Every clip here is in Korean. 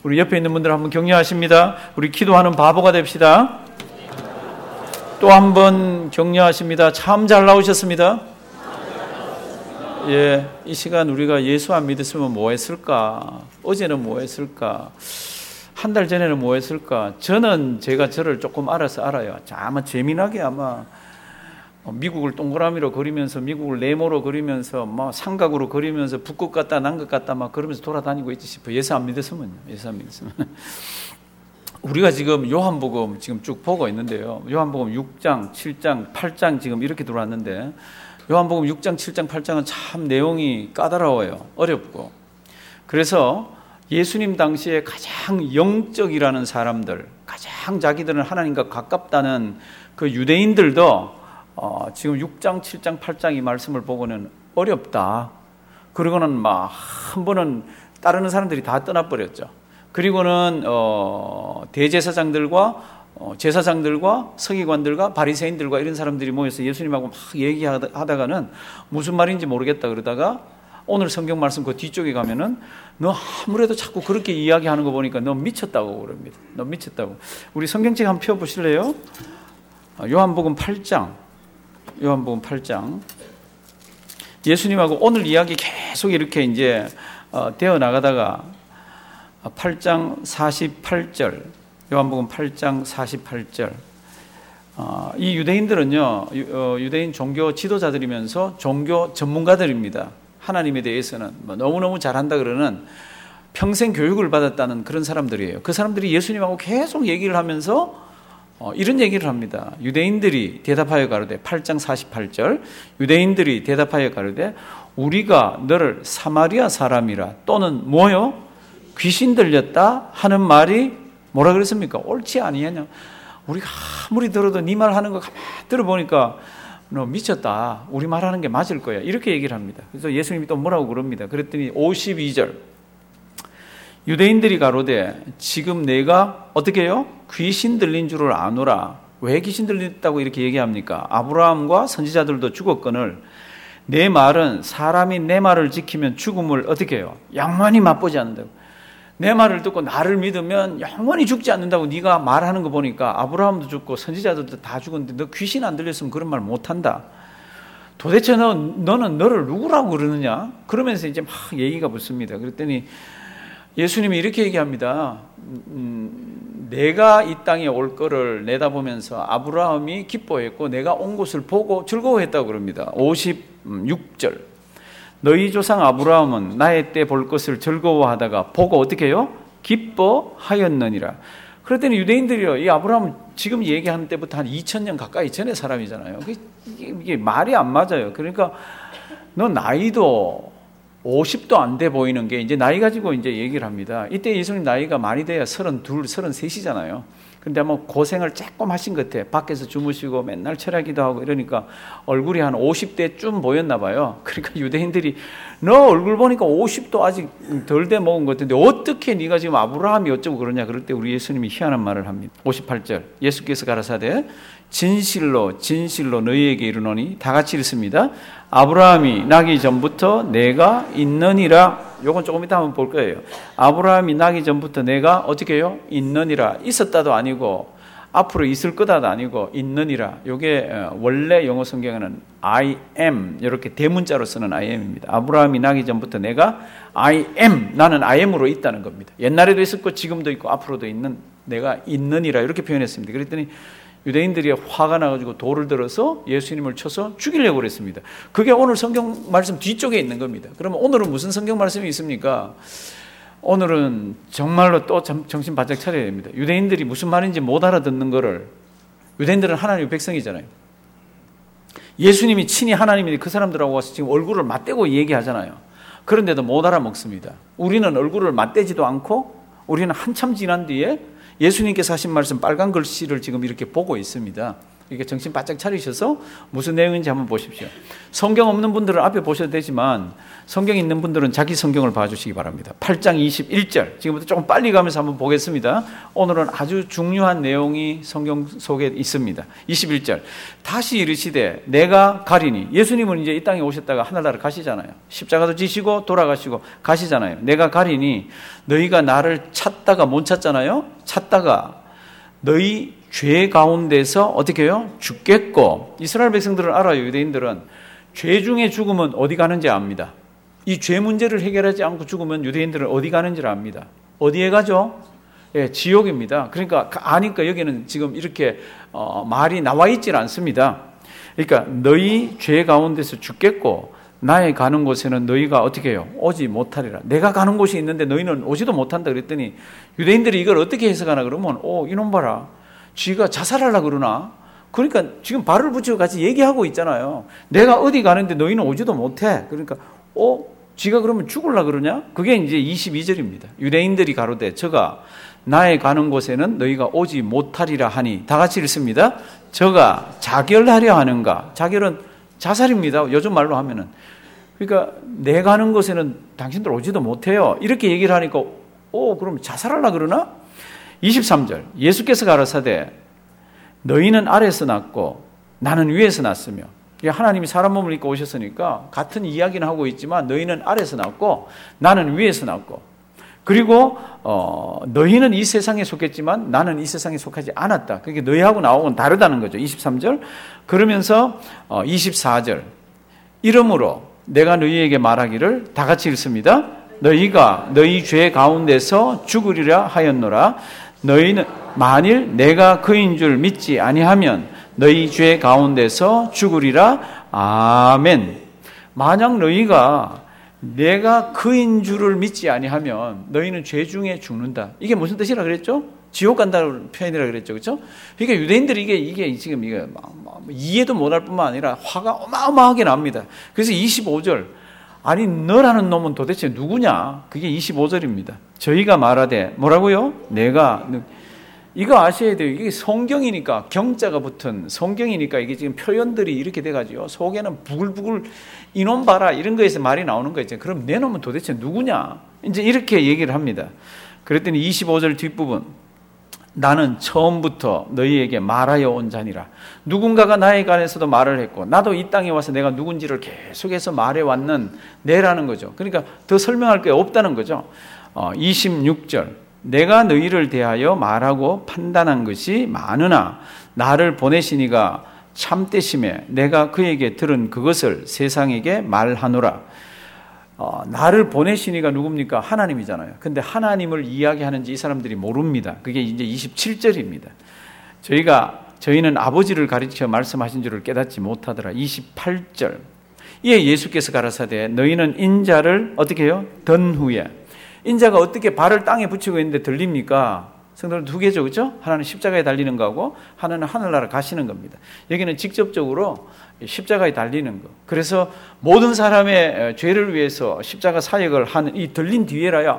우리 옆에 있는 분들 한번 격려하십니다. 우리 기도하는 바보가 됩시다. 또 한 번 격려하십니다. 참 잘 나오셨습니다. 예, 이 시간 우리가 예수 안 믿었으면 뭐 했을까? 어제는 뭐 했을까? 한 달 전에는 뭐 했을까? 저는 제가 저를 조금 알아요. 아마 재미나게 아마 미국을 동그라미로 그리면서 미국을 네모로 그리면서 막 삼각으로 그리면서 북극 같다 남극 같다 막 그러면서 돌아다니고 있지 싶어요. 예수 안 믿었으면요. 예수 안 믿었으면. 우리가 지금 요한복음 지금 쭉 보고 있는데요. 요한복음 6장, 7장, 8장 지금 이렇게 들어왔는데 요한복음 6장, 7장, 8장은 참 내용이 까다로워요. 어렵고. 그래서 예수님 당시에 가장 영적이라는 사람들, 가장 자기들은 하나님과 가깝다는 그 유대인들도 지금 6장, 7장, 8장 이 말씀을 보고는 어렵다. 그리고는 막 한 번은 따르는 사람들이 다 떠나버렸죠. 그리고는 대제사장들과 제사장들과 서기관들과 바리새인들과 이런 사람들이 모여서 예수님하고 막 얘기하다가는 무슨 말인지 모르겠다 그러다가 오늘 성경 말씀 그 뒤쪽에 가면은 너 아무래도 자꾸 그렇게 이야기하는 거 보니까 너 미쳤다고 그럽니다. 너 미쳤다고. 우리 성경책 한번 펴보실래요? 요한복음 8장. 요한복음 8장. 예수님하고 오늘 이야기 계속 이렇게 이제 되어 나가다가 8장 48절. 요한복음 8장 48절. 이 유대인들은요, 유대인 종교 지도자들이면서 종교 전문가들입니다. 하나님에 대해서는 너무너무 잘한다 그러는 평생 교육을 받았다는 그런 사람들이에요. 그 사람들이 예수님하고 계속 얘기를 하면서 이런 얘기를 합니다. 유대인들이 대답하여 가로되 8장 48절 유대인들이 대답하여 가로되 우리가 너를 사마리아 사람이라 또는 뭐요? 귀신 들렸다 하는 말이 뭐라 그랬습니까? 옳지 아니하냐? 우리가 아무리 들어도 네 말 하는 거 가만히 들어보니까 너 미쳤다. 우리 말하는 게 맞을 거야. 이렇게 얘기를 합니다. 그래서 예수님이 또 뭐라고 그럽니다. 그랬더니 52절 유대인들이 가로되 지금 내가 어떻게 해요? 귀신 들린 줄을 아노라. 왜 귀신 들렸다고 이렇게 얘기합니까? 아브라함과 선지자들도 죽었거늘 내 말은 사람이 내 말을 지키면 죽음을 어떻게 해요? 영원히 맛보지 않는다고. 내 말을 듣고 나를 믿으면 영원히 죽지 않는다고 네가 말하는 거 보니까 아브라함도 죽고 선지자들도 다 죽었는데 너 귀신 안 들렸으면 그런 말 못한다. 도대체 너는 너를 누구라고 그러느냐? 그러면서 이제 막 얘기가 붙습니다. 그랬더니 예수님이 이렇게 얘기합니다. 내가 이 땅에 올 거를 내다보면서 아브라함이 기뻐했고 내가 온 곳을 보고 즐거워했다고 그럽니다. 56절 너희 조상 아브라함은 나의 때 볼 것을 즐거워하다가 보고 어떻게 해요? 기뻐하였느니라. 그랬더니 유대인들이요, 이 아브라함은 지금 얘기하는 때부터 한 2000년 가까이 전의 사람이잖아요. 이게 말이 안 맞아요. 그러니까 너 나이도 50도 안 돼 보이는 게 이제 나이 가지고 이제 얘기를 합니다. 이때 예수님 나이가 많이 돼야 32, 33이잖아요. 근데 아마 고생을 조금 하신 것 같아. 밖에서 주무시고 맨날 철야기도 하고 이러니까 얼굴이 한 50대쯤 보였나 봐요. 그러니까 유대인들이 너 얼굴 보니까 50도 아직 덜 돼 먹은 것 같은데 어떻게 네가 지금 아브라함이 어쩌고 그러냐. 그럴 때 우리 예수님이 희한한 말을 합니다. 58절 예수께서 가라사대 진실로 진실로 너희에게 이르노니 다 같이 읽습니다. 아브라함이 나기 전부터 내가 있느니라. 요건 조금 이따 한번 볼 거예요. 아브라함이 나기 전부터 내가 어떻게 해요? 있느니라. 있었다도 아니고 앞으로 있을 거다도 아니고 있느니라. 요게 원래 영어 성경에는 I am 이렇게 대문자로 쓰는 I am입니다. 아브라함이 나기 전부터 내가 I am 나는 I am으로 있다는 겁니다. 옛날에도 있었고 지금도 있고 앞으로도 있는 내가 있느니라 이렇게 표현했습니다. 그랬더니 유대인들이 화가 나가지고 돌을 들어서 예수님을 쳐서 죽이려고 그랬습니다. 그게 오늘 성경 말씀 뒤쪽에 있는 겁니다. 그러면 오늘은 무슨 성경 말씀이 있습니까? 오늘은 정말로 또 정신 바짝 차려야 됩니다. 유대인들이 무슨 말인지 못 알아듣는 거를, 유대인들은 하나님의 백성이잖아요. 예수님이 친히 하나님인데 그 사람들하고 와서 지금 얼굴을 맞대고 얘기하잖아요. 그런데도 못 알아먹습니다. 우리는 얼굴을 맞대지도 않고 우리는 한참 지난 뒤에 예수님께서 하신 말씀 빨간 글씨를 지금 이렇게 보고 있습니다. 이게 정신 바짝 차리셔서 무슨 내용인지 한번 보십시오. 성경 없는 분들은 앞에 보셔도 되지만 성경 있는 분들은 자기 성경을 봐주시기 바랍니다. 8장 21절. 지금부터 조금 빨리 가면서 한번 보겠습니다. 오늘은 아주 중요한 내용이 성경 속에 있습니다. 21절. 다시 이르시되 내가 가리니. 예수님은 이제 이 땅에 오셨다가 하늘나라 가시잖아요. 십자가도 지시고 돌아가시고 가시잖아요. 내가 가리니 너희가 나를 찾다가 못 찾잖아요. 찾다가 너희 죄 가운데서 어떻게 해요? 죽겠고. 이스라엘 백성들은 알아요. 유대인들은 죄 중에 죽으면 어디 가는지 압니다. 이 죄 문제를 해결하지 않고 죽으면 유대인들은 어디 가는지를 압니다. 어디에 가죠? 예, 지옥입니다. 그러니까 아니까 여기는 지금 이렇게 말이 나와 있질 않습니다. 그러니까 너희 죄 가운데서 죽겠고 나의 가는 곳에는 너희가 어떻게 해요? 오지 못하리라. 내가 가는 곳이 있는데 너희는 오지도 못한다 그랬더니 유대인들이 이걸 어떻게 해석하나 그러면 이놈 봐라. 쥐가 자살하려고 그러나? 그러니까 지금 발을 붙이고 같이 얘기하고 있잖아요. 내가 어디 가는데 너희는 오지도 못해. 그러니까 쥐가 그러면 죽으려고 그러냐? 그게 이제 22절입니다. 유대인들이 가로되 저가 나의 가는 곳에는 너희가 오지 못하리라 하니 다 같이 읽습니다. 저가 자결하려 하는가? 자결은 자살입니다. 요즘 말로 하면은. 그러니까 내 가는 곳에는 당신들 오지도 못해요. 이렇게 얘기를 하니까 그럼 자살하려고 그러나? 23절. 예수께서 가라사대 너희는 아래에서 났고 나는 위에서 났으며. 하나님이 사람 몸을 입고 오셨으니까 같은 이야기는 하고 있지만 너희는 아래에서 났고 나는 위에서 났고 그리고 너희는 이 세상에 속했지만 나는 이 세상에 속하지 않았다. 그게 너희하고 나하고는 다르다는 거죠. 23절. 그러면서 24절. 이러므로 내가 너희에게 말하기를 다 같이 읽습니다. 너희가 너희 죄 가운데서 죽으리라 하였노라. 너희는 만일 내가 그인 줄 믿지 아니하면 너희 죄 가운데서 죽으리라. 아멘. 만약 너희가 내가 그인 줄을 믿지 아니하면 너희는 죄 중에 죽는다. 이게 무슨 뜻이라 그랬죠? 지옥 간다는 표현이라 그랬죠. 그렇죠? 그러니까 유대인들이 이게 지금 이게 이해도 못할 뿐만 아니라 화가 어마어마하게 납니다. 그래서 25절. 아니 너라는 놈은 도대체 누구냐? 그게 25절입니다. 저희가 말하되 뭐라고요? 내가 이거 아셔야 돼요. 이게 성경이니까 경자가 붙은 성경이니까 이게 지금 표현들이 이렇게 돼가지고 속에는 부글부글 이놈 봐라 이런 거에서 말이 나오는 거 있잖아요. 그럼 내 놈은 도대체 누구냐? 이제 이렇게 얘기를 합니다. 그랬더니 25절 뒷부분 나는 처음부터 너희에게 말하여 온 자니라. 누군가가 나에 관해서도 말을 했고 나도 이 땅에 와서 내가 누군지를 계속해서 말해왔는 내라는 거죠. 그러니까 더 설명할 게 없다는 거죠. 26절 내가 너희를 대하여 말하고 판단한 것이 많으나 나를 보내시니가 참되심에 내가 그에게 들은 그것을 세상에게 말하노라. 나를 보내시니가 누굽니까? 하나님이잖아요. 근데 하나님을 이야기하는지 이 사람들이 모릅니다. 그게 이제 27절입니다. 저희는 아버지를 가르쳐 말씀하신 줄을 깨닫지 못하더라. 28절. 이에 예수께서 가라사대 너희는 인자를 어떻게 해요? 든 후에. 인자가 어떻게 발을 땅에 붙이고 있는데 들립니까? 성도는 두 개죠. 그렇죠? 하나는 십자가에 달리는 거고 하나는 하늘나라 가시는 겁니다. 여기는 직접적으로 십자가에 달리는 거. 그래서 모든 사람의 죄를 위해서 십자가 사역을 하는 이 들린 뒤에라야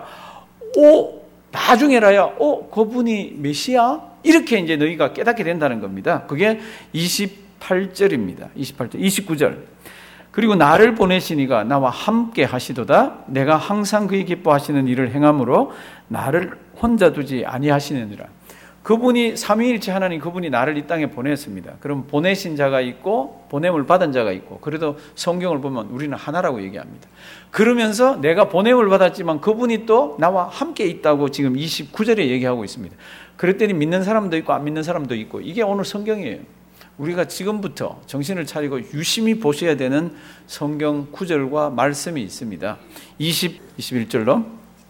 나중에라야 그분이 메시아? 이렇게 이제 너희가 깨닫게 된다는 겁니다. 그게 28절입니다. 28절, 29절. 그리고 나를 보내시니가 나와 함께 하시도다. 내가 항상 그의 기뻐하시는 일을 행함으로 나를 혼자 두지 아니하시느니라. 그분이 삼위일체 하나님 그분이 나를 이 땅에 보냈습니다. 그럼 보내신 자가 있고 보냄을 받은 자가 있고 그래도 성경을 보면 우리는 하나라고 얘기합니다. 그러면서 내가 보냄을 받았지만 그분이 또 나와 함께 있다고 지금 29절에 얘기하고 있습니다. 그랬더니 믿는 사람도 있고 안 믿는 사람도 있고 이게 오늘 성경이에요. 우리가 지금부터 정신을 차리고 유심히 보셔야 되는 성경 구절과 말씀이 있습니다. 21절로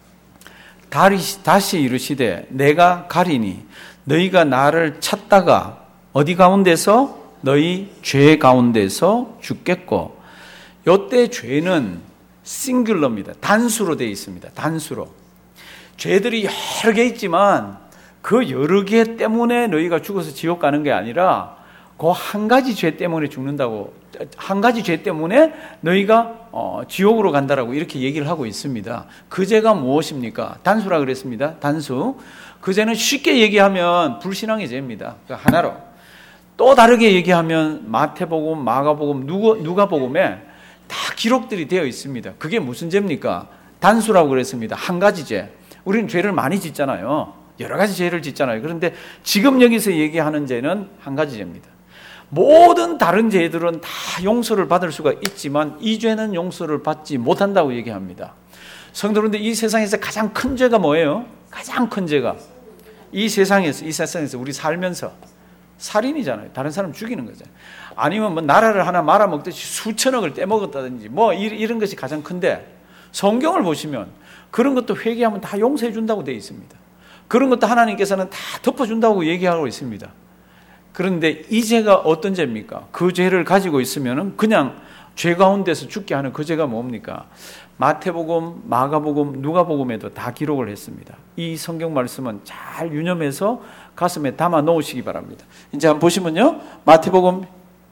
다시 이르시되 내가 가리니 너희가 나를 찾다가 어디 가운데서? 너희 죄 가운데서 죽겠고. 이때 죄는 싱귤러입니다. 단수로 되어 있습니다. 단수로. 죄들이 여러 개 있지만 그 여러 개 때문에 너희가 죽어서 지옥 가는 게 아니라 그 한 가지 죄 때문에 죽는다고, 한 가지 죄 때문에 너희가 지옥으로 간다라고 이렇게 얘기를 하고 있습니다. 그 죄가 무엇입니까? 단수라 그랬습니다. 단수. 그 죄는 쉽게 얘기하면 불신앙의 죄입니다. 그러니까 하나로 또 다르게 얘기하면 마태복음, 마가복음, 누가복음에 다 기록들이 되어 있습니다. 그게 무슨 죄입니까? 단수라고 그랬습니다. 한 가지 죄. 우리는 죄를 많이 짓잖아요. 여러 가지 죄를 짓잖아요. 그런데 지금 여기서 얘기하는 죄는 한 가지 죄입니다. 모든 다른 죄들은 다 용서를 받을 수가 있지만 이 죄는 용서를 받지 못한다고 얘기합니다. 성도님들, 이 세상에서 가장 큰 죄가 뭐예요? 가장 큰 죄가 이 세상에서 우리 살면서 살인이잖아요. 다른 사람 죽이는 거잖아요. 아니면 뭐 나라를 하나 말아먹듯이 수천억을 떼먹었다든지 뭐 이런 것이 가장 큰데, 성경을 보시면 그런 것도 회개하면 다 용서해 준다고 되어 있습니다. 그런 것도 하나님께서는 다 덮어준다고 얘기하고 있습니다. 그런데 이 죄가 어떤 죄입니까? 그 죄를 가지고 있으면 그냥 죄 가운데서 죽게 하는 그 죄가 뭡니까? 마태복음, 마가복음, 누가복음에도 다 기록을 했습니다. 이 성경 말씀은 잘 유념해서 가슴에 담아 놓으시기 바랍니다. 이제 한번 보시면요, 마태복음,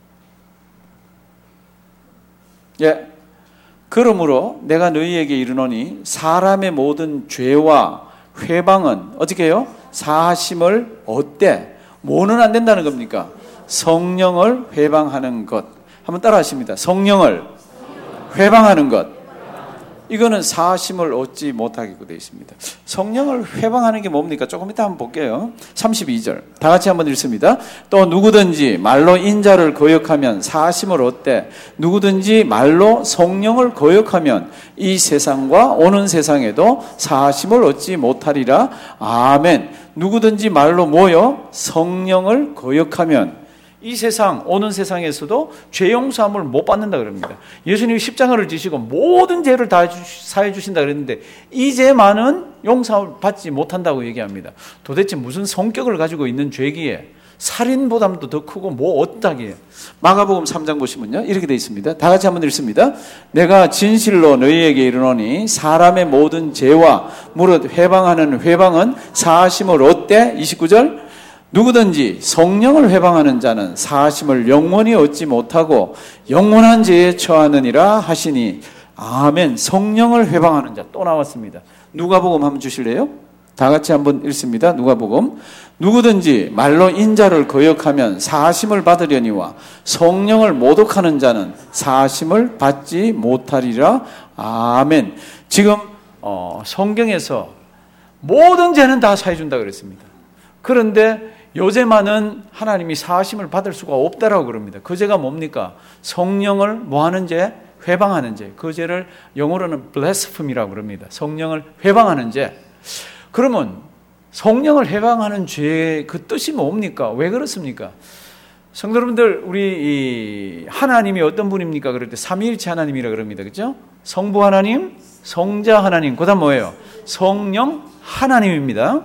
그러므로 내가 너희에게 이르노니 사람의 모든 죄와 회방은 어떻게 해요? 사하심을 얻되 뭐는 안 된다는 겁니까? 성령을 회방하는 것. 한번 따라 하십니다. 성령을 회방하는 것. 이거는 사하심을 얻지 못하게 되어 있습니다. 성령을 회방하는 게 뭡니까? 조금 이따 한번 볼게요. 32절 다 같이 한번 읽습니다. 또 누구든지 말로 인자를 거역하면 사하심을 얻되 누구든지 말로 성령을 거역하면 이 세상과 오는 세상에도 사하심을 얻지 못하리라. 아멘. 누구든지 말로 뭐요? 성령을 거역하면 이 세상, 오는 세상에서도 죄 용서함을 못 받는다 그럽니다. 예수님이 십자가를 지시고 모든 죄를 다 사해 주신다 그랬는데 이 죄만은 용서함을 받지 못한다고 얘기합니다. 도대체 무슨 성격을 가지고 있는 죄기에 살인보다도 더 크고 뭐 어떠하기에. 마가복음 3장 보시면요, 이렇게 되어 있습니다. 다 같이 한번 읽습니다. 내가 진실로 너희에게 이르노니 사람의 모든 죄와 무릇 회방하는 회방은 사하심을 얻되 29절 누구든지 성령을 회방하는 자는 사하심을 영원히 얻지 못하고 영원한 죄에 처하느니라 하시니. 아멘. 성령을 회방하는 자 또 나왔습니다. 누가복음 한번 주실래요? 다 같이 한번 읽습니다. 누가복음. 누구든지 말로 인자를 거역하면 사하심을 받으려니와 성령을 모독하는 자는 사하심을 받지 못하리라. 아멘. 지금 성경에서 모든 죄는 다 사해준다 그랬습니다. 그런데 요새만은 하나님이 사하심을 받을 수가 없다라고 그럽니다. 그 죄가 뭡니까? 성령을 뭐하는 죄? 회방하는 죄. 그 죄를 영어로는 blasphemy라고 그럽니다. 성령을 회방하는 죄. 그러면 성령을 회방하는 죄의 그 뜻이 뭡니까? 왜 그렇습니까? 성도 여러분들, 우리 하나님이 어떤 분입니까? 그럴 때 삼위일체 하나님이라 그럽니다. 그렇죠? 성부 하나님, 성자 하나님, 그다음 뭐예요? 성령 하나님입니다.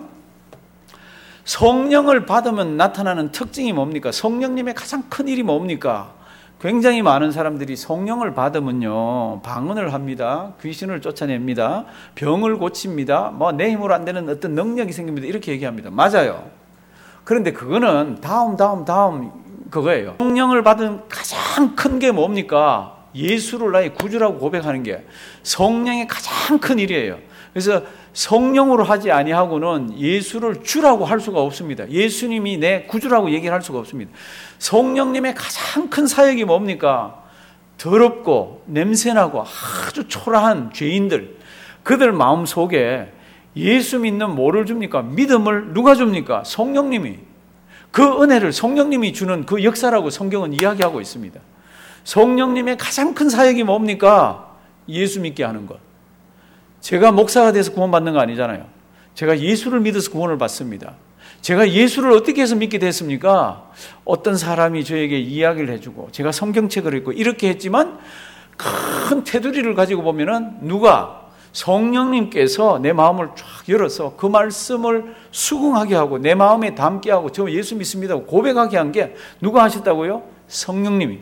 성령을 받으면 나타나는 특징이 뭡니까? 성령님의 가장 큰 일이 뭡니까? 굉장히 많은 사람들이 성령을 받으면요, 방언을 합니다. 귀신을 쫓아냅니다. 병을 고칩니다. 뭐 내 힘으로 안 되는 어떤 능력이 생깁니다. 이렇게 얘기합니다. 맞아요. 그런데 그거는 다음 그거예요. 성령을 받은 가장 큰 게 뭡니까? 예수를 나의 구주라고 고백하는 게 성령의 가장 큰 일이에요. 그래서 성령으로 하지 아니하고는 예수를 주라고 할 수가 없습니다. 예수님이 내 구주라고 얘기를 할 수가 없습니다. 성령님의 가장 큰 사역이 뭡니까? 더럽고 냄새나고 아주 초라한 죄인들, 그들 마음속에 예수 믿는 뭐를 줍니까? 믿음을 누가 줍니까? 성령님이. 그 은혜를 성령님이 주는 그 역사라고 성경은 이야기하고 있습니다. 성령님의 가장 큰 사역이 뭡니까? 예수 믿게 하는 것. 제가 목사가 돼서 구원받는 거 아니잖아요. 제가 예수를 믿어서 구원을 받습니다. 제가 예수를 어떻게 해서 믿게 됐습니까? 어떤 사람이 저에게 이야기를 해주고 제가 성경책을 읽고 이렇게 했지만 큰 테두리를 가지고 보면은 누가? 성령님께서 내 마음을 쫙 열어서 그 말씀을 수긍하게 하고 내 마음에 담게 하고 저 예수 믿습니다 고백하게 한 게 누가 하셨다고요? 성령님이.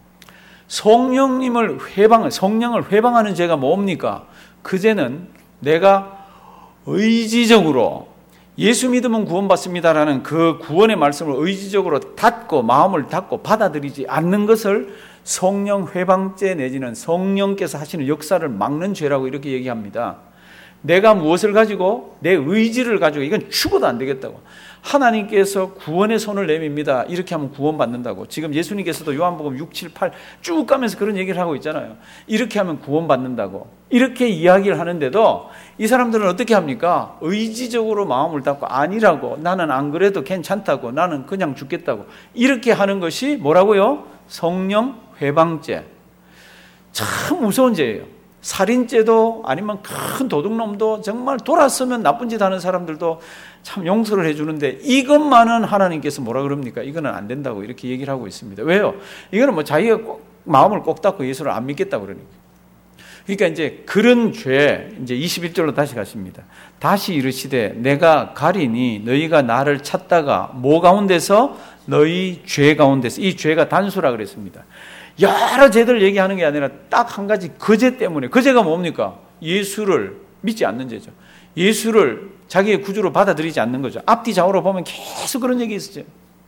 성령을 회방하는 죄가 뭡니까? 그 죄는 내가 의지적으로 예수 믿으면 구원받습니다라는 그 구원의 말씀을 의지적으로 닫고 마음을 닫고 받아들이지 않는 것을 성령 회방죄 내지는 성령께서 하시는 역사를 막는 죄라고 이렇게 얘기합니다. 내가 무엇을 가지고? 내 의지를 가지고. 이건 죽어도 안 되겠다고. 하나님께서 구원의 손을 내밉니다. 이렇게 하면 구원받는다고. 지금 예수님께서도 요한복음 6, 7, 8 쭉 가면서 그런 얘기를 하고 있잖아요. 이렇게 하면 구원받는다고. 이렇게 이야기를 하는데도 이 사람들은 어떻게 합니까? 의지적으로 마음을 닫고 아니라고, 나는 안 그래도 괜찮다고, 나는 그냥 죽겠다고, 이렇게 하는 것이 뭐라고요? 성령 회방죄. 참 무서운 죄예요. 살인죄도 아니면 큰 도둑놈도 정말 돌아서면 나쁜 짓 하는 사람들도 참 용서를 해주는데 이것만은 하나님께서 뭐라 그럽니까? 이거는 안 된다고 이렇게 얘기를 하고 있습니다. 왜요? 이거는 뭐 자기가 마음을 꼭 닫고 예수를 안 믿겠다고 그러니까. 그러니까 이제 그런 죄, 이제 21절로 다시 가십니다. 다시 이르시되 내가 가리니 너희가 나를 찾다가 뭐 가운데서? 너희 죄 가운데서. 이 죄가 단수라 그랬습니다. 여러 죄들 얘기하는 게 아니라 딱 한 가지, 그 죄 때문에. 그 죄가 뭡니까? 예수를 믿지 않는 죄죠. 예수를 자기의 구주로 받아들이지 않는 거죠. 앞뒤 좌우로 보면 계속 그런 얘기 있었죠.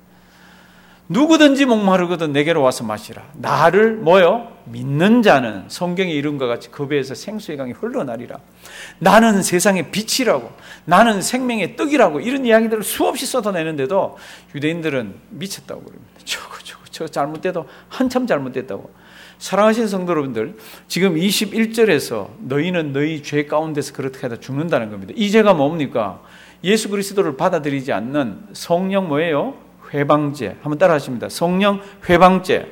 누구든지 목마르거든 내게로 와서 마시라. 나를 뭐요? 믿는 자는 성경의 이름과 같이 그 배에서 생수의 강이 흘러나리라. 나는 세상의 빛이라고, 나는 생명의 떡이라고, 이런 이야기들을 수없이 쏟아내는데도 유대인들은 미쳤다고 그럽니다. 저 잘못돼도 한참 잘못됐다고. 사랑하시는 성도 여러분들, 지금 21절에서 너희는 너희 죄 가운데서 그렇게 하다 죽는다는 겁니다. 이 죄가 뭡니까? 예수 그리스도를 받아들이지 않는 성령 뭐예요? 회방죄. 한번 따라 하십니다. 성령 회방죄.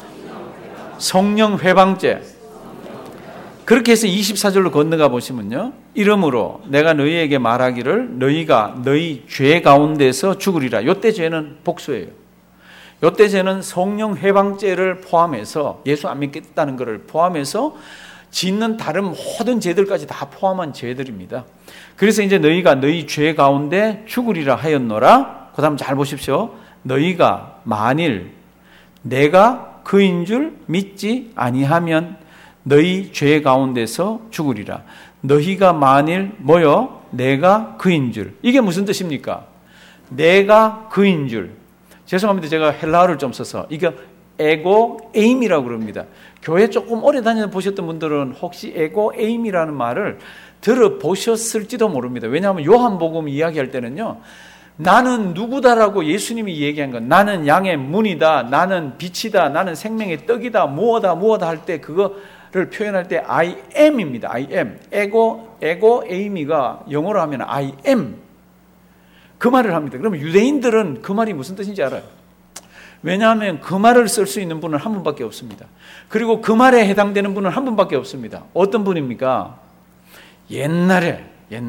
성령 회방죄. 그렇게 해서 24절로 건너가 보시면요, 이러므로 내가 너희에게 말하기를 너희가 너희 죄 가운데서 죽으리라. 요때 죄는 복수예요. 요때 죄는 성령 회방죄를 포함해서, 예수 안 믿겠다는 것을 포함해서 짓는 다른 모든 죄들까지 다 포함한 죄들입니다. 그래서 이제 너희가 너희 죄 가운데 죽으리라 하였노라. 그 다음 잘 보십시오. 너희가 만일 내가 그인 줄 믿지 아니하면 너희 죄 가운데서 죽으리라. 너희가 만일 뭐요? 내가 그인 줄. 이게 무슨 뜻입니까? 내가 그인 줄. 죄송합니다. 제가 헬라어를 좀 써서. 이게 에고 에임이라고 그럽니다. 교회 조금 오래 다녀보셨던 분들은 혹시 에고 에임이라는 말을 들어보셨을지도 모릅니다. 왜냐하면 요한복음 이야기할 때는요, 나는 누구다라고 예수님이 얘기한 건, 나는 양의 문이다, 나는 빛이다, 나는 생명의 떡이다, 무엇다 할 때 그거를 표현할 때 I am입니다. I am. 에고 에이미가 영어로 하면 I am. 그 말을 합니다. 그러면 유대인들은 그 말이 무슨 뜻인지 알아요. 왜냐하면 그 말을 쓸 수 있는 분은 한 분밖에 없습니다. 그리고 그 말에 해당되는 분은 한 분밖에 없습니다. 어떤 분입니까? 옛날에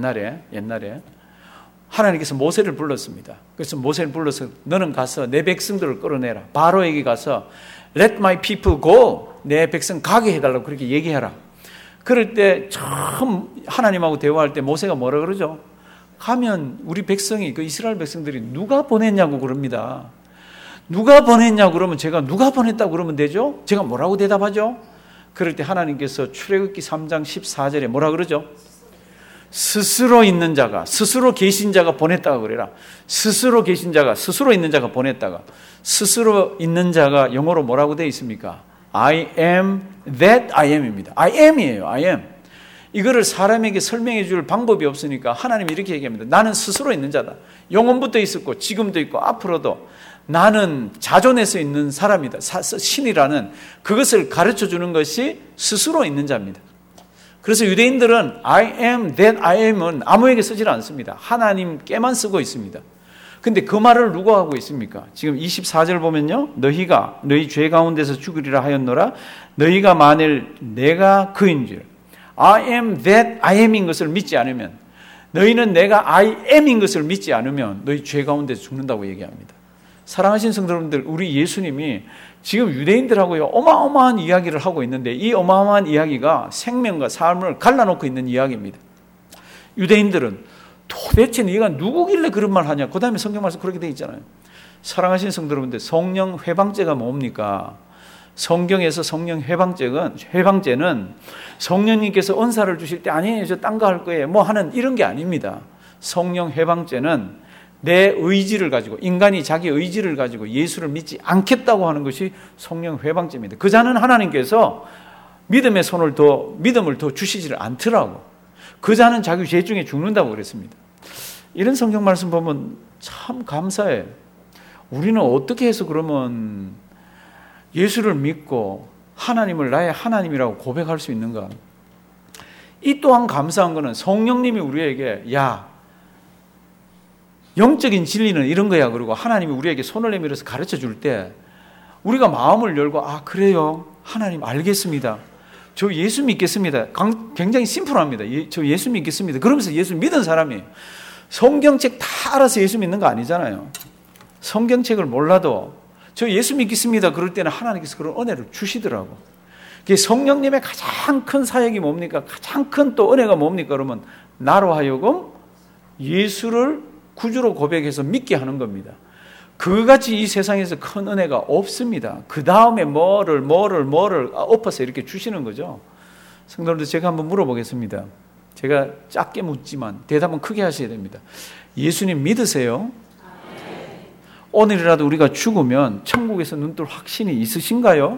하나님께서 모세를 불렀습니다. 그래서 모세를 불러서 너는 가서 내 백성들을 끌어내라. 바로에게 가서 Let my people go. 내 백성 가게 해달라고 그렇게 얘기해라. 그럴 때 처음 하나님하고 대화할 때 모세가 뭐라 그러죠? 가면 우리 백성이, 그 이스라엘 백성들이 누가 보냈냐고 그럽니다. 누가 보냈냐고 그러면 제가 누가 보냈다고 그러면 되죠? 제가 뭐라고 대답하죠? 그럴 때 하나님께서 출애굽기 3장 14절에 뭐라 그러죠? 스스로 있는 자가, 스스로 계신 자가 보냈다고 그래라. 스스로 계신 자가, 스스로 있는 자가 보냈다가, 스스로 있는 자가 영어로 뭐라고 되어 있습니까? I am that I am입니다. I am이에요. I am. 이거를 사람에게 설명해 줄 방법이 없으니까 하나님이 이렇게 얘기합니다. 나는 스스로 있는 자다. 영원부터 있었고 지금도 있고 앞으로도 나는 자존해서 있는 사람이다. 신이라는 그것을 가르쳐 주는 것이 스스로 있는 자입니다. 그래서 유대인들은 I am that I am은 아무에게 쓰질 않습니다. 하나님께만 쓰고 있습니다. 근데 그 말을 누가 하고 있습니까? 지금 24절 보면요, 너희가 너희 죄 가운데서 죽으리라 하였노라. 너희가 만일 내가 그인 줄, I am that I am인 것을 믿지 않으면, 너희는 내가 I am인 것을 믿지 않으면 너희 죄 가운데서 죽는다고 얘기합니다. 사랑하신 성도 여러분들, 우리 예수님이 지금 유대인들하고요 어마어마한 이야기를 하고 있는데, 이 어마어마한 이야기가 생명과 삶을 갈라놓고 있는 이야기입니다. 유대인들은 도대체 네가 누구길래 그런 말 하냐. 그 다음에 성경 말씀 그렇게 되어 있잖아요. 사랑하신 성도 여러분들, 성령 회방죄가 뭡니까? 성경에서 성령 회방죄는 성령님께서 은사를 주실 때 아니에요, 저 딴 거 할 거예요 뭐 하는 이런 게 아닙니다. 성령 회방죄는 내 의지를 가지고, 인간이 자기 의지를 가지고 예수를 믿지 않겠다고 하는 것이 성령 회방죄입니다. 그 자는 하나님께서 믿음을 더 주시지를 않더라고. 그 자는 자기 죄 중에 죽는다고 그랬습니다. 이런 성경 말씀 보면 참 감사해. 우리는 어떻게 해서 그러면 예수를 믿고 하나님을 나의 하나님이라고 고백할 수 있는가? 이 또한 감사한 것은 성령님이 우리에게 야, 영적인 진리는 이런 거야. 그러고 하나님이 우리에게 손을 내밀어서 가르쳐 줄 때 우리가 마음을 열고 아, 그래요. 하나님 알겠습니다. 저 예수 믿겠습니다. 굉장히 심플합니다. 저 예수 믿겠습니다. 그러면서 예수 믿은 사람이 성경책 다 알아서 예수 믿는 거 아니잖아요. 성경책을 몰라도 저 예수 믿겠습니다. 그럴 때는 하나님께서 그런 은혜를 주시더라고. 성령님의 가장 큰 사역이 뭡니까? 가장 큰 또 은혜가 뭡니까? 그러면 나로 하여금 예수를 구주로 고백해서 믿게 하는 겁니다. 그같이 이 세상에서 큰 은혜가 없습니다. 그 다음에 뭐를 엎어서 이렇게 주시는 거죠. 성도님들, 제가 한번 물어보겠습니다. 제가 짧게 묻지만 대답은 크게 하셔야 됩니다. 예수님 믿으세요? 오늘이라도 우리가 죽으면 천국에서 눈뜰 확신이 있으신가요?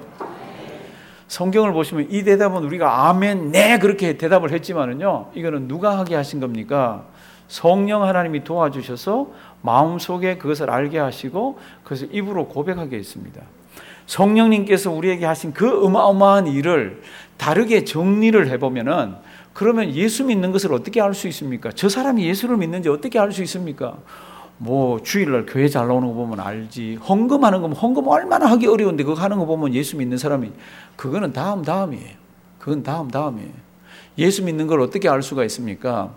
성경을 보시면 이 대답은 우리가 아멘, 네 그렇게 대답을 했지만은요, 이거는 누가 하게 하신 겁니까? 성령 하나님이 도와주셔서 마음속에 그것을 알게 하시고 그것을 입으로 고백하게 했습니다. 성령님께서 우리에게 하신 그 어마어마한 일을 다르게 정리를 해보면은, 그러면 예수 믿는 것을 어떻게 알 수 있습니까? 저 사람이 예수를 믿는지 어떻게 알 수 있습니까? 뭐 주일날 교회 잘 나오는 거 보면 알지. 헌금하는 거, 헌금 얼마나 하기 어려운데 그거 하는 거 보면 예수 믿는 사람이, 그거는 다음이에요. 그건 다음이에요. 예수 믿는 걸 어떻게 알 수가 있습니까?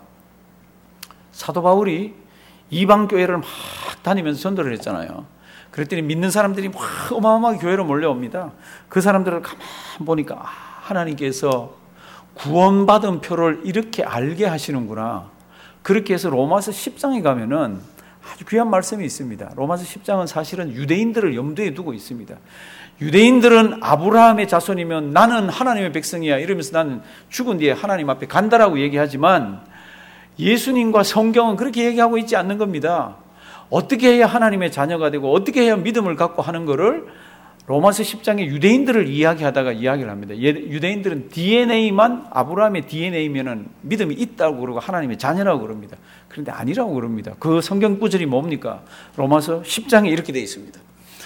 사도 바울이 이방 교회를 막 다니면서 전도를 했잖아요. 그랬더니 믿는 사람들이 막 어마어마하게 교회로 몰려옵니다. 그 사람들을 가만 보니까 하나님께서 구원받은 표를 이렇게 알게 하시는구나. 그렇게 해서 로마서 10장에 가면은 아주 귀한 말씀이 있습니다. 로마서 10장은 사실은 유대인들을 염두에 두고 있습니다. 유대인들은 아브라함의 자손이면 나는 하나님의 백성이야 이러면서 나는 죽은 뒤에 하나님 앞에 간다라고 얘기하지만, 예수님과 성경은 그렇게 얘기하고 있지 않는 겁니다. 어떻게 해야 하나님의 자녀가 되고 어떻게 해야 믿음을 갖고 하는 것을 로마서 10장에 유대인들을 이야기하다가 이야기를 합니다. 유대인들은 DNA만 아브라함의 DNA면은 믿음이 있다고 그러고 하나님의 자녀라고 그럽니다. 그런데 아니라고 그럽니다. 그 성경 구절이 뭡니까? 로마서 10장에 이렇게 되어 있습니다.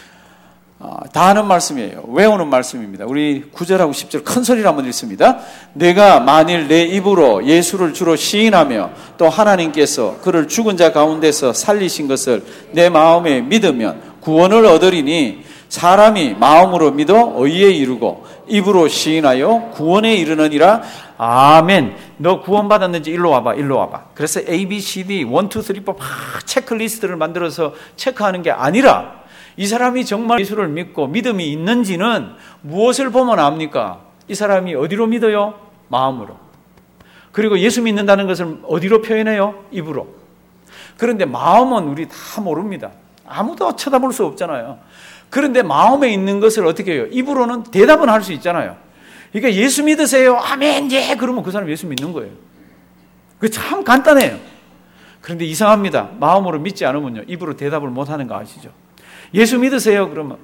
다 아는 말씀이에요. 외우는 말씀입니다. 우리 9절하고 10절 큰 소리로 한번 읽습니다. 내가 만일 내 입으로 예수를 주로 시인하며 또 하나님께서 그를 죽은 자 가운데서 살리신 것을 내 마음에 믿으면 구원을 얻으리니, 사람이 마음으로 믿어 의에 이르고 입으로 시인하여 구원에 이르느니라. 아멘. 너 구원받았는지 일로 와봐. 그래서 A, B, C, D 1, 2, 3, 4 체크리스트를 만들어서 체크하는 게 아니라, 이 사람이 정말 예수를 믿고 믿음이 있는지는 무엇을 보면 압니까? 이 사람이 어디로 믿어요? 마음으로. 그리고 예수 믿는다는 것을 어디로 표현해요? 입으로. 그런데 마음은 우리 다 모릅니다. 아무도 쳐다볼 수 없잖아요. 그런데 마음에 있는 것을 어떻게 해요? 입으로는 대답은 할 수 있잖아요. 그러니까 예수 믿으세요. 아멘, 예. 그러면 그 사람 예수 믿는 거예요. 그게 참 간단해요. 그런데 이상합니다. 마음으로 믿지 않으면요, 입으로 대답을 못 하는 거 아시죠? 예수 믿으세요. 그러면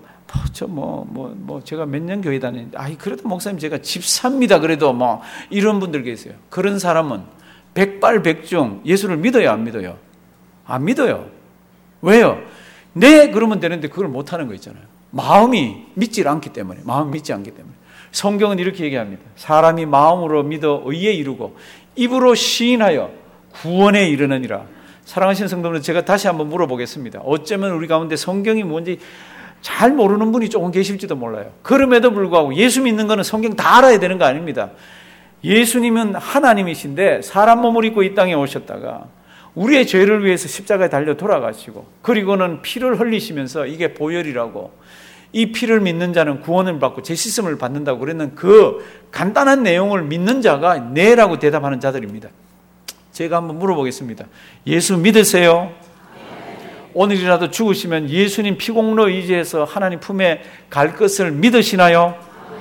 제가 몇 년 교회 다니는데, 그래도 목사님 제가 집사입니다. 그래도 이런 분들 계세요. 그런 사람은 백발백중 예수를 믿어요, 안 믿어요? 안 믿어요. 왜요? 네, 그러면 되는데 그걸 못 하는 거 있잖아요. 마음이 믿지 않기 때문에. 성경은 이렇게 얘기합니다. 사람이 마음으로 믿어 의에 이르고 입으로 시인하여 구원에 이르느니라. 사랑하시는 성도들, 제가 다시 한번 물어보겠습니다. 어쩌면 우리 가운데 성경이 뭔지 잘 모르는 분이 조금 계실지도 몰라요. 그럼에도 불구하고 예수 믿는 거는 성경 다 알아야 되는 거 아닙니다. 예수님은 하나님이신데 사람 몸을 입고 이 땅에 오셨다가 우리의 죄를 위해서 십자가에 달려 돌아가시고, 그리고는 피를 흘리시면서, 이게 보혈이라고, 이 피를 믿는 자는 구원을 받고 죄 씻음을 받는다고 그랬는 그 간단한 내용을 믿는 자가 네라고 대답하는 자들입니다. 제가 한번 물어보겠습니다. 예수 믿으세요? 오늘이라도 죽으시면 예수님 피공로 의지해서 하나님 품에 갈 것을 믿으시나요?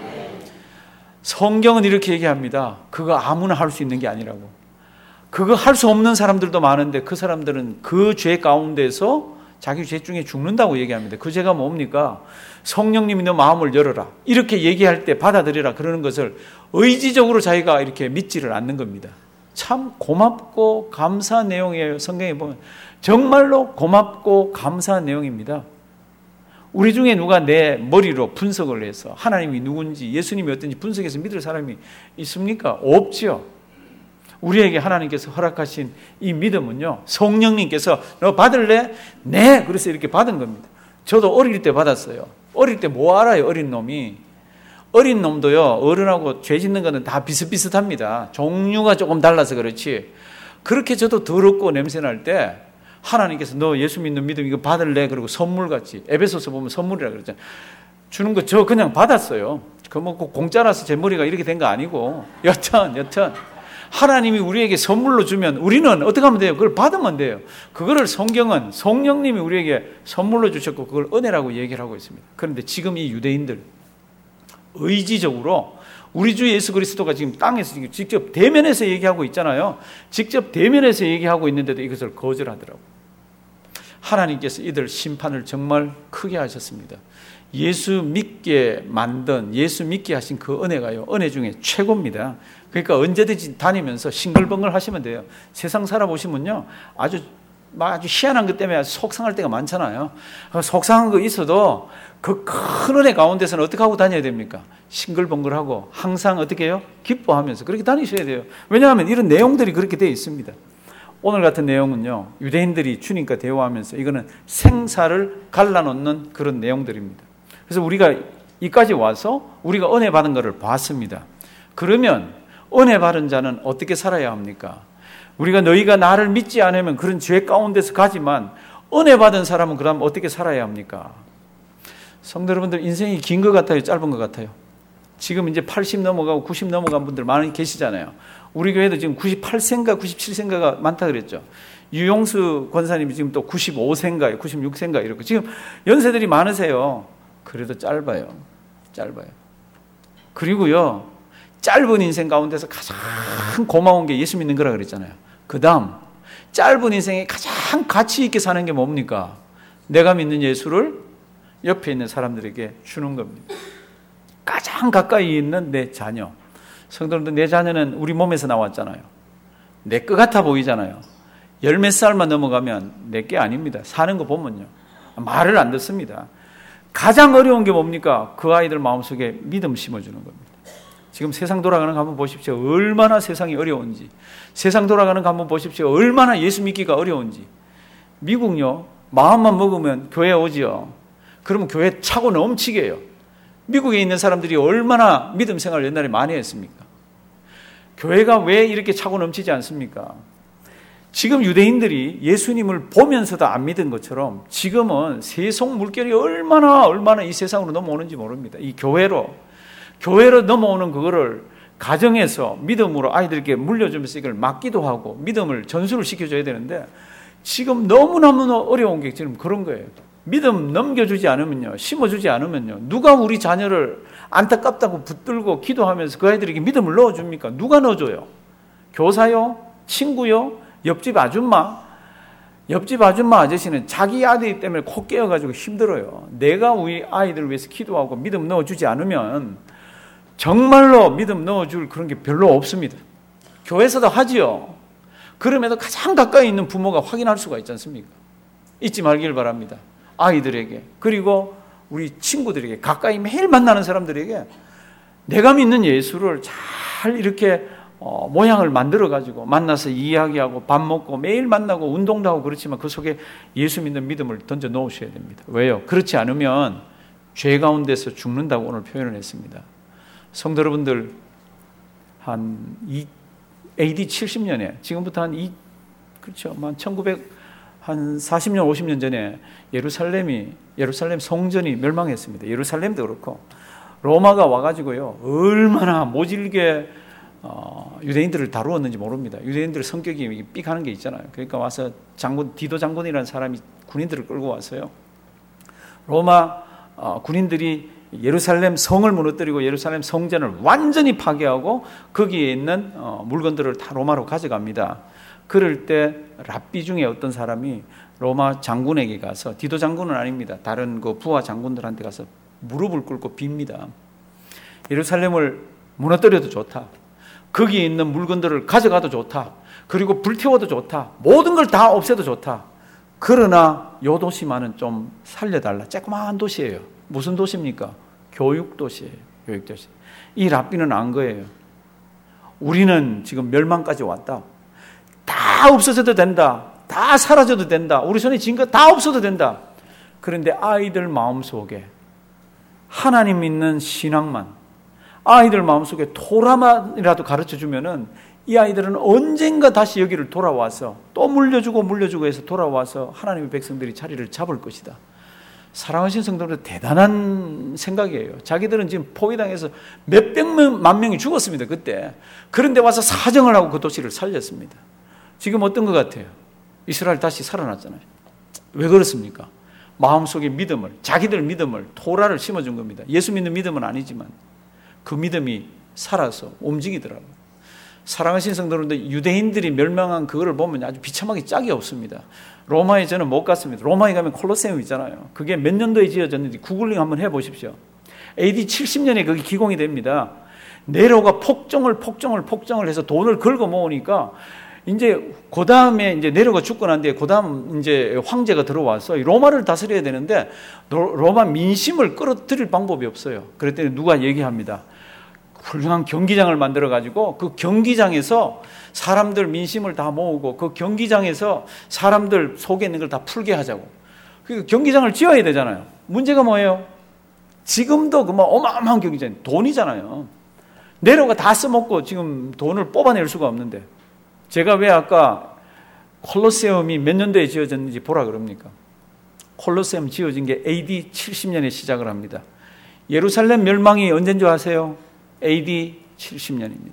성경은 이렇게 얘기합니다. 그거 아무나 할 수 있는 게 아니라고. 그거 할 수 없는 사람들도 많은데 그 사람들은 그 죄 가운데서 자기 죄 중에 죽는다고 얘기합니다. 그 죄가 뭡니까? 성령님이 너 마음을 열어라. 이렇게 얘기할 때 받아들여라. 그러는 것을 의지적으로 자기가 이렇게 믿지를 않는 겁니다. 참 고맙고 감사한 내용이에요. 성경에 보면 정말로 고맙고 감사한 내용입니다. 우리 중에 누가 내 머리로 분석을 해서 하나님이 누군지 예수님이 어떤지 분석해서 믿을 사람이 있습니까? 없죠. 우리에게 하나님께서 허락하신 이 믿음은요, 성령님께서 너 받을래? 네. 그래서 이렇게 받은 겁니다. 저도 어릴 때 받았어요. 어릴 때 뭐 알아요? 어린 놈이. 어린 놈도요, 어른하고 죄 짓는 거는 다 비슷비슷합니다. 종류가 조금 달라서 그렇지. 그렇게 저도 더럽고 냄새날 때 하나님께서 너 예수 믿는 믿음 이거 받을래? 그리고 선물같이. 에베소서 보면 선물이라 그러잖아요. 주는 거 저 그냥 받았어요. 그 뭐 공짜라서 제 머리가 이렇게 된 거 아니고. 여튼 하나님이 우리에게 선물로 주면 우리는 어떻게 하면 돼요? 그걸 받으면 돼요. 그거를 성경은 성령님이 우리에게 선물로 주셨고 그걸 은혜라고 얘기를 하고 있습니다. 그런데 지금 이 유대인들 의지적으로 우리 주 예수 그리스도가 지금 땅에서 직접 대면해서 얘기하고 있잖아요. 직접 대면해서 얘기하고 있는데도 이것을 거절하더라고요. 하나님께서 이들 심판을 정말 크게 하셨습니다. 예수 믿게 만든, 예수 믿게 하신 그 은혜가요, 은혜 중에 최고입니다. 그러니까 언제든지 다니면서 싱글벙글 하시면 돼요. 세상 살아보시면요, 아주 희한한 것 때문에 속상할 때가 많잖아요. 속상한 거 있어도 그 큰 은혜 가운데서는 어떻게 하고 다녀야 됩니까? 싱글벙글하고 항상 어떻게 해요? 기뻐하면서 그렇게 다니셔야 돼요. 왜냐하면 이런 내용들이 그렇게 되어 있습니다. 오늘 같은 내용은요, 유대인들이 주님과 대화하면서 이거는 생사를 갈라놓는 그런 내용들입니다. 그래서 우리가 이까지 와서 우리가 은혜 받은 것을 봤습니다. 그러면 은혜 받은 자는 어떻게 살아야 합니까? 우리가 너희가 나를 믿지 않으면 그런 죄 가운데서 가지만 은혜 받은 사람은 그럼 어떻게 살아야 합니까? 성도 여러분들, 인생이 긴 것 같아요? 짧은 것 같아요? 지금 이제 80 넘어가고 90 넘어간 분들 많이 계시잖아요. 우리 교회도 지금 98세인가 97세인가가 많다 그랬죠. 유용수 권사님이 지금 또 95세인가요? 96세인가 이렇게. 지금 연세들이 많으세요. 그래도 짧아요. 그리고요, 짧은 인생 가운데서 가장 고마운 게 예수 믿는 거라 그랬잖아요. 그 다음, 짧은 인생에 가장 가치 있게 사는 게 뭡니까? 내가 믿는 예수를 옆에 있는 사람들에게 주는 겁니다. 가장 가까이 있는 내 자녀. 성도님들, 내 자녀는 우리 몸에서 나왔잖아요. 내 것 같아 보이잖아요. 열 몇 살만 넘어가면 내 게 아닙니다. 사는 거 보면요, 말을 안 듣습니다. 가장 어려운 게 뭡니까? 그 아이들 마음속에 믿음 심어주는 겁니다. 지금 세상 돌아가는 거 한번 보십시오. 얼마나 세상이 어려운지. 세상 돌아가는 거 한번 보십시오. 얼마나 예수 믿기가 어려운지. 미국요, 마음만 먹으면 교회 오지요. 그러면 교회 차고 넘치게 해요. 미국에 있는 사람들이 얼마나 믿음 생활을 옛날에 많이 했습니까? 교회가 왜 이렇게 차고 넘치지 않습니까? 지금 유대인들이 예수님을 보면서도 안 믿은 것처럼 지금은 세속 물결이 얼마나 이 세상으로 넘어오는지 모릅니다. 이 교회로 넘어오는 그거를 가정에서 믿음으로 아이들에게 물려주면서 이걸 막기도 하고 믿음을 전수를 시켜줘야 되는데 지금 너무너무 어려운 게 지금 그런 거예요. 믿음 넘겨주지 않으면요, 심어주지 않으면요, 누가 우리 자녀를 안타깝다고 붙들고 기도하면서 그 아이들에게 믿음을 넣어줍니까? 누가 넣어줘요? 교사요? 친구요? 옆집 아줌마 아저씨는 자기 아들 때문에 코 깨어가지고 힘들어요. 내가 우리 아이들을 위해서 기도하고 믿음 넣어주지 않으면 정말로 믿음 넣어줄 그런 게 별로 없습니다. 교회에서도 하지요. 그럼에도 가장 가까이 있는 부모가 확인할 수가 있지 않습니까? 잊지 말길 바랍니다. 아이들에게, 그리고 우리 친구들에게, 가까이 매일 만나는 사람들에게 내가 믿는 예수를 잘 이렇게 모양을 만들어가지고 만나서 이야기하고 밥 먹고 매일 만나고 운동도 하고 그렇지만 그 속에 예수 믿는 믿음을 던져 놓으셔야 됩니다. 왜요? 그렇지 않으면 죄 가운데서 죽는다고 오늘 표현을 했습니다. 성도 여러분들, 한 AD 70년에 지금부터 그렇죠. 1940년 50년 전에 예루살렘 성전이 멸망했습니다. 예루살렘도 그렇고 로마가 와가지고요, 얼마나 모질게 유대인들을 다루었는지 모릅니다. 유대인들 성격이 삑하는 게 있잖아요. 그러니까 와서 디도 장군이라는 사람이 군인들을 끌고 와서요, 로마 군인들이 예루살렘 성을 무너뜨리고 예루살렘 성전을 완전히 파괴하고 거기에 있는 물건들을 다 로마로 가져갑니다. 그럴 때 랍비 중에 어떤 사람이 로마 장군에게 가서, 디도 장군은 아닙니다, 다른 그 부하 장군들한테 가서 무릎을 꿇고 빕니다. 예루살렘을 무너뜨려도 좋다. 거기에 있는 물건들을 가져가도 좋다. 그리고 불태워도 좋다. 모든 걸 다 없애도 좋다. 그러나 요 도시만은 좀 살려달라. 조그마한 도시예요. 무슨 도시입니까? 교육도시예요. 교육도시. 이 랍비는 안 거예요. 우리는 지금 멸망까지 왔다. 다 없어져도 된다. 다 사라져도 된다. 우리 손에 쥔 거 다 없어도 된다. 그런데 아이들 마음속에 하나님 믿는 신앙만, 아이들 마음속에 토라만이라도 가르쳐주면은 이 아이들은 언젠가 다시 여기를 돌아와서 또 물려주고 해서 돌아와서 하나님의 백성들이 자리를 잡을 것이다. 사랑하신 성도들 대단한 생각이에요. 자기들은 지금 포위당해서 몇백만 명이 죽었습니다. 그때. 그런데 와서 사정을 하고 그 도시를 살렸습니다. 지금 어떤 것 같아요? 이스라엘 다시 살아났잖아요. 왜 그렇습니까? 마음속에 믿음을, 자기들 믿음을, 토라를 심어준 겁니다. 예수 믿는 믿음은 아니지만 그 믿음이 살아서 움직이더라고요. 사랑하신 성도님들, 유대인들이 멸망한 그거를 보면 아주 비참하게 짝이 없습니다. 로마에 저는 못 갔습니다. 로마에 가면 콜로세움 있잖아요. 그게 몇 년도에 지어졌는지 구글링 한번 해보십시오. AD 70년에 그게 기공이 됩니다. 네로가 폭정을 해서 돈을 긁어 모으니까 이제 그 다음에 이제 네로가 죽고 난 뒤에 그 다음 이제 황제가 들어와서 로마를 다스려야 되는데 로마 민심을 끌어들일 방법이 없어요. 그랬더니 누가 얘기합니다. 훌륭한 경기장을 만들어가지고 그 경기장에서 사람들 민심을 다 모으고 그 경기장에서 사람들 속에 있는 걸 다 풀게 하자고. 그 경기장을 지어야 되잖아요. 문제가 뭐예요? 지금도 그 어마어마한 경기장, 돈이잖아요. 네로가 다 써먹고 지금 돈을 뽑아낼 수가 없는데 제가 왜 아까 콜로세움이 몇 년도에 지어졌는지 보라 그럽니까? 콜로세움 지어진 게 AD 70년에 시작을 합니다. 예루살렘 멸망이 언제인 줄 아세요? AD 70년입니다.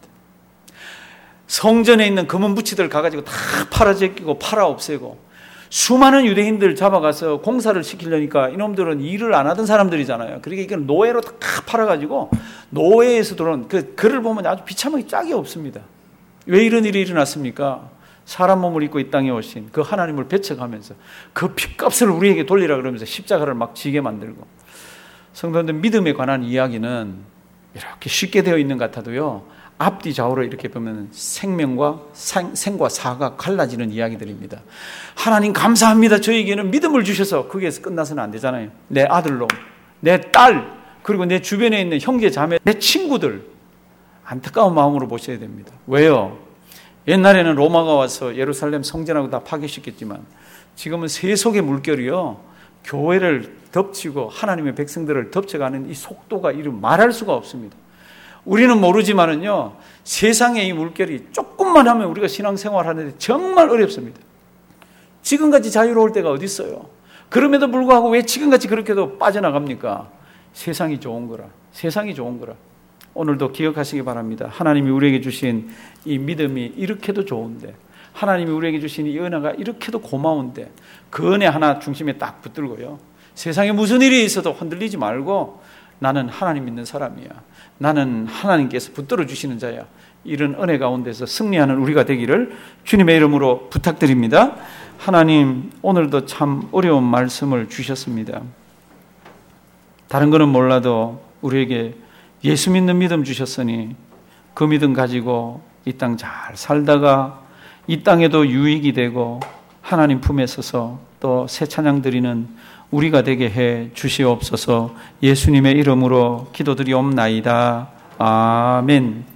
성전에 있는 금은 부치들 가가지고 다 팔아제끼고 팔아 없애고 수많은 유대인들 잡아가서 공사를 시키려니까 이놈들은 일을 안 하던 사람들이잖아요. 그러니까 이걸 노예로 다 팔아가지고 노예에서 들어온 그 글을 보면 아주 비참하게 짝이 없습니다. 왜 이런 일이 일어났습니까? 사람 몸을 입고 이 땅에 오신 그 하나님을 배척하면서 그 핏값을 우리에게 돌리라 그러면서 십자가를 막 지게 만들고. 성도들, 믿음에 관한 이야기는 이렇게 쉽게 되어 있는 것 같아도요, 앞뒤 좌우로 이렇게 보면 생과 사가 갈라지는 이야기들입니다. 하나님 감사합니다. 저에게는 믿음을 주셔서 거기에서 끝나서는 안 되잖아요. 내 아들로, 내 딸, 그리고 내 주변에 있는 형제 자매, 내 친구들 안타까운 마음으로 보셔야 됩니다. 왜요? 옛날에는 로마가 와서 예루살렘 성전하고 다 파괴시켰지만 지금은 세속의 물결이요, 교회를 덮치고 하나님의 백성들을 덮쳐가는 이 속도가 이름 말할 수가 없습니다. 우리는 모르지만은요, 세상의 이 물결이 조금만 하면 우리가 신앙생활하는데 정말 어렵습니다. 지금같이 자유로울 때가 어디 있어요? 그럼에도 불구하고 왜 지금같이 그렇게도 빠져나갑니까? 세상이 좋은 거라. 세상이 좋은 거라. 오늘도 기억하시기 바랍니다. 하나님이 우리에게 주신 이 믿음이 이렇게도 좋은데, 하나님이 우리에게 주신 이 은혜가 이렇게도 고마운데 그 은혜 하나 중심에 딱 붙들고요, 세상에 무슨 일이 있어도 흔들리지 말고 나는 하나님 믿는 사람이야, 나는 하나님께서 붙들어 주시는 자야, 이런 은혜 가운데서 승리하는 우리가 되기를 주님의 이름으로 부탁드립니다. 하나님, 오늘도 참 어려운 말씀을 주셨습니다. 다른 거는 몰라도 우리에게 예수 믿는 믿음 주셨으니 그 믿음 가지고 이 땅 잘 살다가 이 땅에도 유익이 되고 하나님 품에 서서 또 새 찬양 드리는 우리가 되게 해 주시옵소서. 예수님의 이름으로 기도드리옵나이다. 아멘.